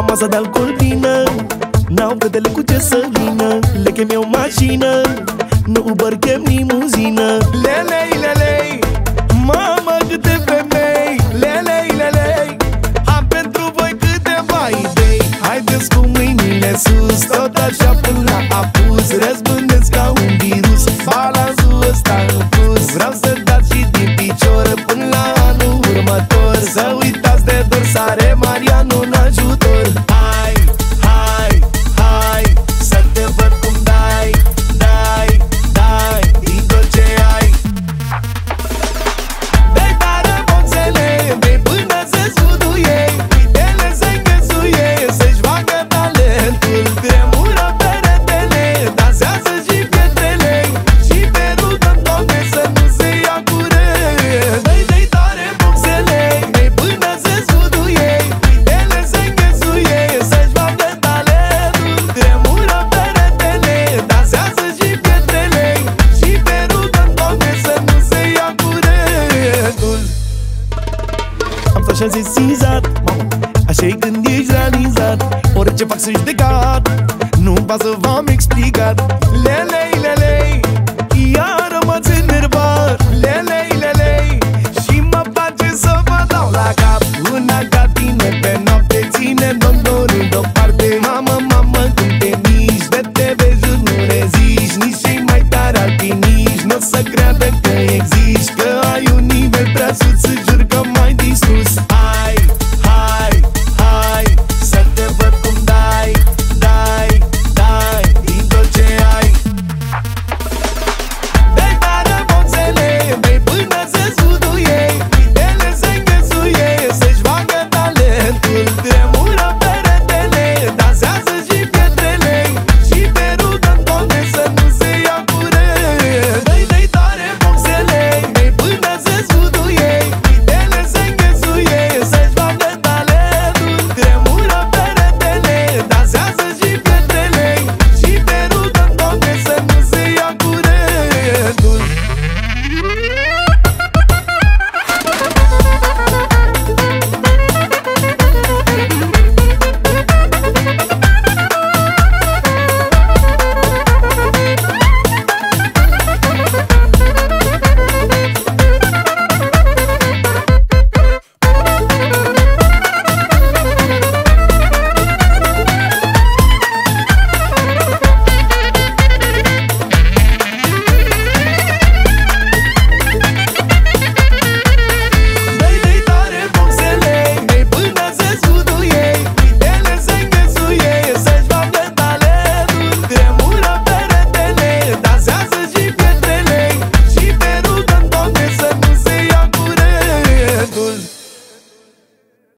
masa de alcool plină, n-au gâtele cu ce să vină. Le chem eu mașină, nu Uber, chem limuzină. Lelei, lelei, mamă câte femei. Lelei, lelei, am pentru voi câteva idei. Haideți cu mâinile sus, tot așa până la apus. Răzbândeți ca un virus, balansul ăsta în plus. Vreau să dați și din picior până la anul următor. Să uitați de dor, sare Marianu în ajutor. Hai, hai, hai, să te văd cum dai, dai, dai, din tot ce ai. Dai tare boxele, dai până se scuduie. Uite-le se înghesuie, să-și facă talentul. Tremură peretele, dansează și pietrele. Și te rugăm, Doamne, să nu se ia curent. Dai tare boxele, dai până se scuduie. Uite-le se înghesuie, să-și facă talentul. Tremură peretele, dansează și pietrele. Și te rugăm, Doamne, să nu se ia curentul. Am stat și am sesizat, așa-i când ești realizat. Orice fac să-și decat, nu-mi pasă, v-am explicat. Lelei, lelei, iar m-ați enervat. Lelei, lelei, și mă place să vă dau la cap. Una ca